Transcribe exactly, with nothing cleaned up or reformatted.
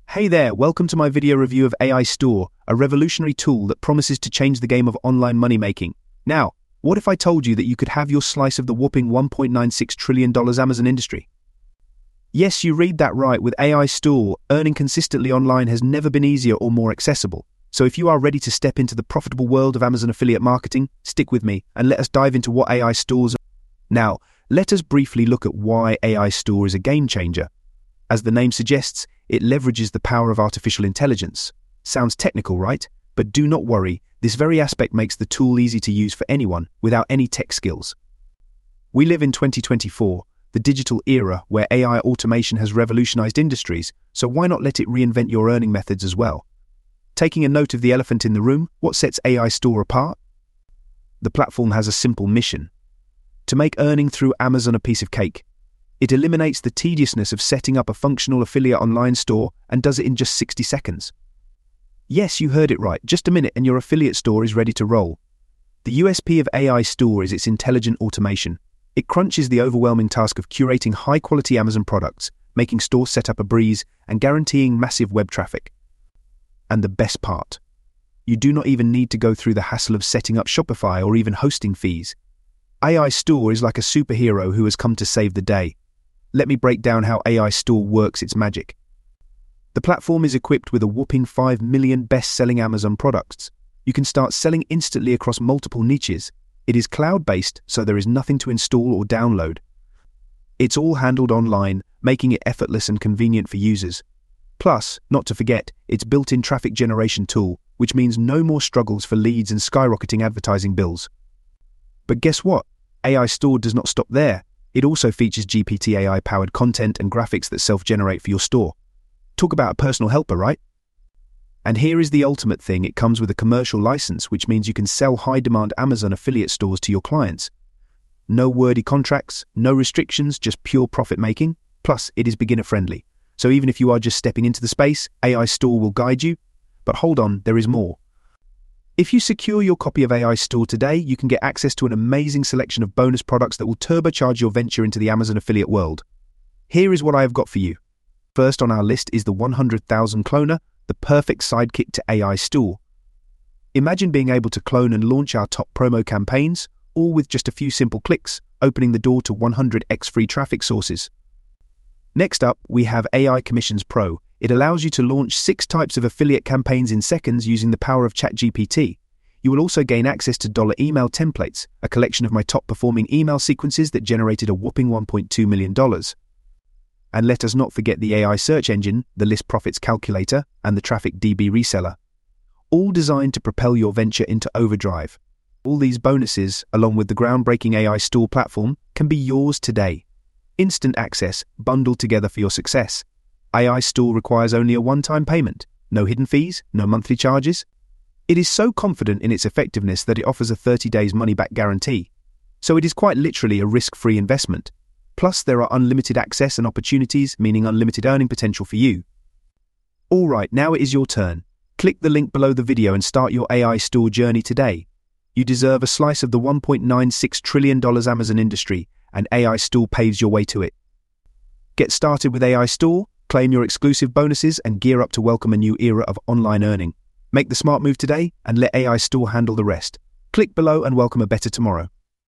Hey there, welcome to my video review of A I Store, a revolutionary tool that promises to change the game of online money making. Now, what if I told you that you could have your slice of the whopping one point nine six trillion dollars Amazon industry? Yes, you read that right. With A I Store, earning consistently online has never been easier or more accessible. So if you are ready to step into the profitable world of Amazon affiliate marketing, stick with me and let us dive into what A I Stores are. Now, let us briefly look at why A I Store is a game changer. As the name suggests, it leverages the power of artificial intelligence. Sounds technical, right? But do not worry, this very aspect makes the tool easy to use for anyone without any tech skills. We live in twenty twenty-four, the digital era where A I automation has revolutionized industries, so why not let it reinvent your earning methods as well? Taking a note of the elephant in the room, what sets A I Store apart? The platform has a simple mission: to make earning through Amazon a piece of cake. It eliminates the tediousness of setting up a functional affiliate online store and does it in just sixty seconds. Yes, you heard it right, just a minute and your affiliate store is ready to roll. The U S P of A I Store is its intelligent automation. It crunches the overwhelming task of curating high-quality Amazon products, making store setup a breeze, and guaranteeing massive web traffic. And the best part, you do not even need to go through the hassle of setting up Shopify or even hosting fees. A I Store is like a superhero who has come to save the day. Let me break down how A I Store works its magic. The platform is equipped with a whopping five million best-selling Amazon products. You can start selling instantly across multiple niches. It is cloud-based, so there is nothing to install or download. It's all handled online, making it effortless and convenient for users. Plus, not to forget, its built-in traffic generation tool, which means no more struggles for leads and skyrocketing advertising bills. But guess what? A I Store does not stop there. It also features G P T A I-powered content and graphics that self-generate for your store. Talk about a personal helper, right? And here is the ultimate thing: it comes with a commercial license, which means you can sell high-demand Amazon affiliate stores to your clients. No wordy contracts, no restrictions, just pure profit-making. Plus, it is beginner-friendly. So even if you are just stepping into the space, A I Store will guide you. But hold on, there is more. If you secure your copy of A I Store today, you can get access to an amazing selection of bonus products that will turbocharge your venture into the Amazon affiliate world. Here is what I have got for you. First on our list is the one hundred thousand Cloner, the perfect sidekick to A I Store. Imagine being able to clone and launch our top promo campaigns, all with just a few simple clicks, opening the door to one hundred x free traffic sources. Next up, we have A I Commissions Pro. It allows you to launch six types of affiliate campaigns in seconds using the power of ChatGPT. You will also gain access to dollar email templates, a collection of my top-performing email sequences that generated a whopping one point two million dollars. And let us not forget the A I search engine, the List Profits Calculator, and the Traffic D B Reseller. All designed to propel your venture into overdrive. All these bonuses, along with the groundbreaking A I Store platform, can be yours today. Instant access, bundled together for your success. A I Store requires only a one-time payment, no hidden fees, no monthly charges. It is so confident in its effectiveness that it offers a thirty days money-back guarantee. So it is quite literally a risk-free investment. Plus, there are unlimited access and opportunities, meaning unlimited earning potential for you. All right, now it is your turn. Click the link below the video and start your A I Store journey today. You deserve a slice of the one point nine six trillion dollars Amazon industry, and A I Store paves your way to it. Get started with A I Store. Claim your exclusive bonuses and gear up to welcome a new era of online earning. Make the smart move today and let A I Store handle the rest. Click below and welcome a better tomorrow.